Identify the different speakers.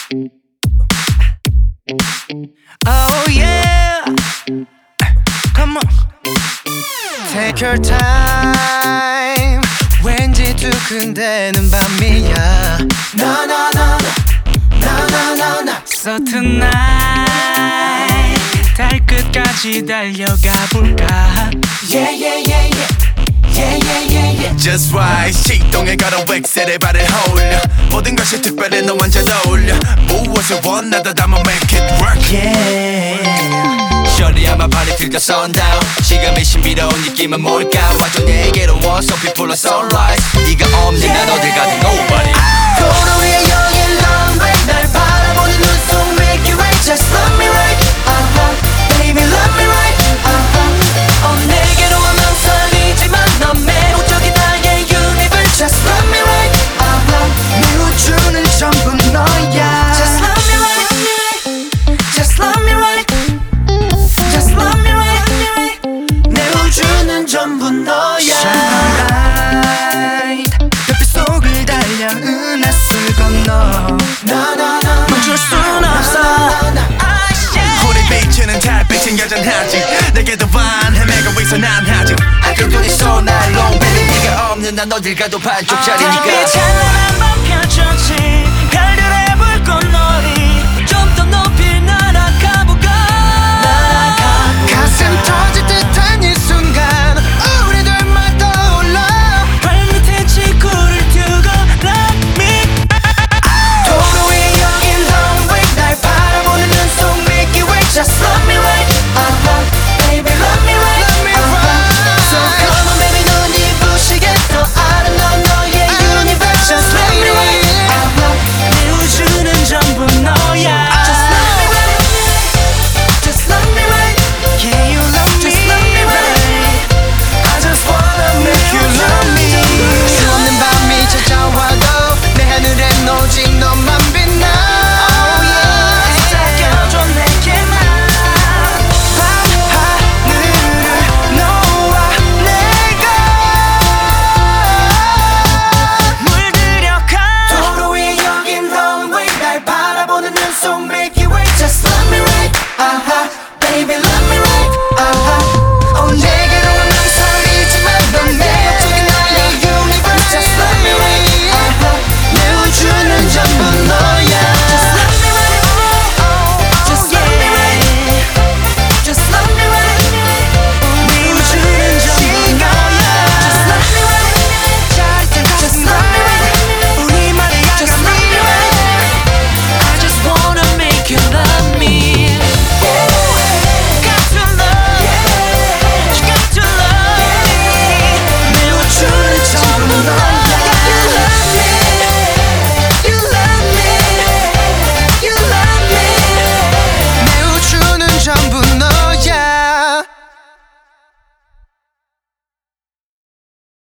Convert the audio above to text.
Speaker 1: Oh yeah, come on. Take your time. 왠지 두근대는 밤이야. No no no no no no no. So tonight 달 끝까지 달려가 볼까. Yeah yeah yeah yeah. Yeah, yeah, yeah, yeah.
Speaker 2: Just right 시동에 걸어 웩셀에 발을 홀려 모든 것이 특별해 너와 잘 어울려 무엇을 원하다 담아 make it work
Speaker 1: Yeah.
Speaker 2: Shorty I'm a party till the sundown 시간의 신비로운 느낌은 뭘까 완전 내게로 와서 people are sunrise 네가 없는 난 어딜 가든 nobody
Speaker 1: 도로 위에 여긴 long way 날 바라보는 눈속 make it right Just love me right Baby love me right 내게로 오면 설리지만 넌 매혹적인 나의 universe Just love me right 내 우주는 전부 너야 Just love me right Just love me right Just love me right 내 우주는 전부 너야 Shine bright 별빛 속을 달려 은하수를 건너 멈출 순 없어
Speaker 2: 우리 비치는 달빛은 여전하지 내게도 반 헤매고 있어 난 아직 아껴둔 있어 날 long baby 네가 없는 난 어딜 가도 반쪽짜리니까
Speaker 1: 빛 찬란한 밤 펼쳐질